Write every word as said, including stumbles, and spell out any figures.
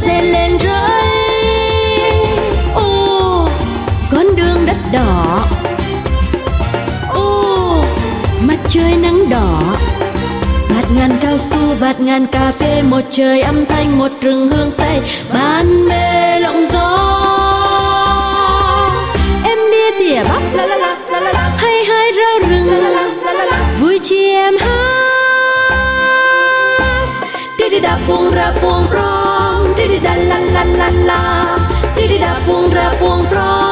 rền lên rơi. Ô con đường đất đỏ, ô mặt trời nắng đỏ, bạt ngàn cao su bạt ngàn cà phê, một trời âm thanh một rừng hương tây, ban mê lộng gió. Em đi tỉa bắp la la la la la la, hay hay rau rừng la la la la la la, vui chi em hát. Đi đi đạp buông ra buông rong, đi đi đà la la la la, đi đi đạp buông ra buông rong.